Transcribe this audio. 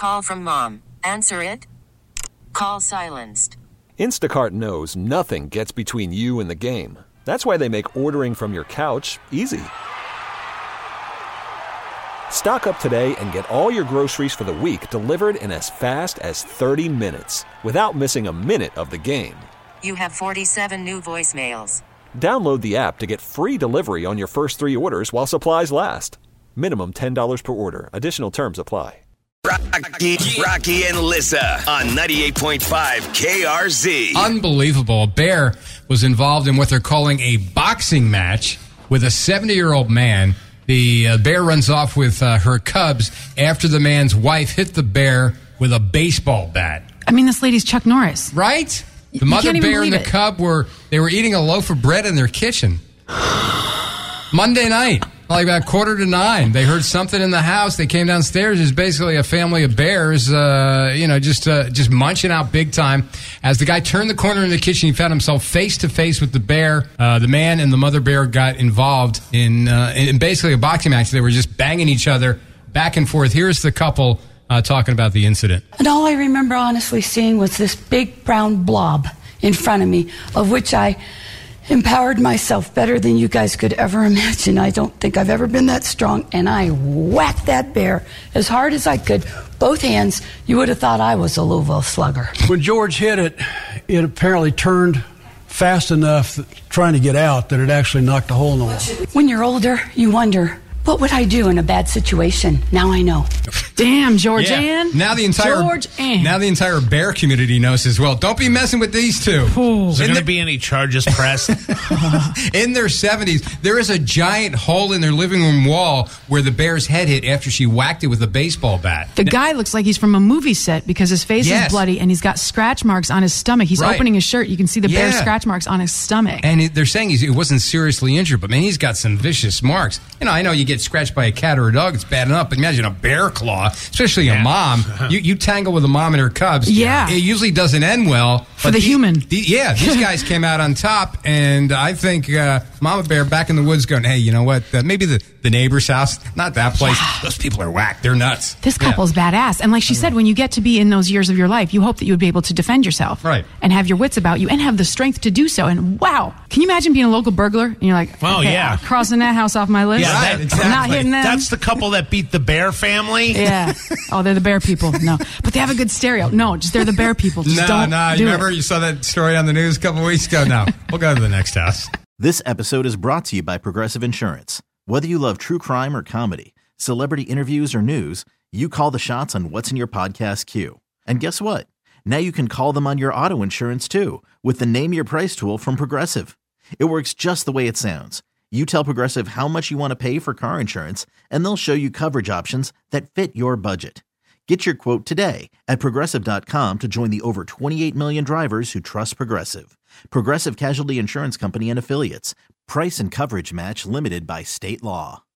call from mom. Answer it. Call silenced. Instacart knows nothing gets between you and the game. That's why they make ordering from your couch easy. Stock up today and get all your groceries for the week delivered in as fast as 30 minutes without missing a minute of the game. You have 47 new voicemails. Download the app to get free delivery on your first 3 orders while supplies last. Minimum $10 per order. Additional terms apply. Rocky and Lissa on 98.5 KRZ. Unbelievable. A bear was involved in what they're calling a boxing match with a 70-year-old man. The bear runs off with her cubs after the man's wife hit the bear with a baseball bat. I mean, this lady's Chuck Norris. Right? The mother bear and the cub were eating a loaf of bread in their kitchen. Monday night, like about 8:45, they heard something in the house. They came downstairs. There's basically a family of bears, just munching out big time. As the guy turned the corner in the kitchen, he found himself face to face with the bear. The man and the mother bear got involved in basically a boxing match. They were just banging each other back and forth. Here's the couple talking about the incident. And all I remember honestly seeing was this big brown blob in front of me, of which I empowered myself better than you guys could ever imagine. I don't think I've ever been that strong, and I whacked that bear as hard as I could. Both hands. You would have thought I was a Louisville Slugger. When George hit it, it apparently turned fast enough trying to get out that it actually knocked a hole in the wall. When you're older, you wonder, what would I do in a bad situation? Now I know. Damn, George Ann. Now the entire bear community knows as well. Don't be messing with these two. Is there going to be any charges pressed? In their 70s, there is a giant hole in their living room wall where the bear's head hit after she whacked it with a baseball bat. The guy looks like he's from a movie set because his face is bloody and he's got scratch marks on his stomach. He's opening his shirt. You can see the bear's scratch marks on his stomach. And they're saying he wasn't seriously injured, but man, he's got some vicious marks. I know you get scratched by a cat or a dog, it's bad enough, but imagine a bear claw, especially a mom. You tangle with a mom and her cubs. Yeah. It usually doesn't end well. For the human. These guys came out on top, and I think Mama Bear back in the woods going, hey, you know what? Maybe the neighbor's house, not that place. Yeah. Those people are whack. They're nuts. This couple's badass. And like she said, when you get to be in those years of your life, you hope that you would be able to defend yourself. Right. And have your wits about you and have the strength to do so. And wow, can you imagine being a local burglar? And you're like, crossing that house off my list. Yeah, exactly. Not hitting them. That's the couple that beat the Bear family. Yeah. Oh, they're the bear people. No. But they have a good stereo. No, just they're the bear people. Just don't do remember you saw that story on the news a couple weeks ago? No. We'll go to the next house. This episode is brought to you by Progressive Insurance. Whether you love true crime or comedy, celebrity interviews or news, you call the shots on what's in your podcast queue. And guess what? Now you can call them on your auto insurance too with the Name Your Price tool from Progressive. It works just the way it sounds. You tell Progressive how much you want to pay for car insurance, and they'll show you coverage options that fit your budget. Get your quote today at Progressive.com to join the over 28 million drivers who trust Progressive. Progressive Casualty Insurance Company and Affiliates. Price and coverage match limited by state law.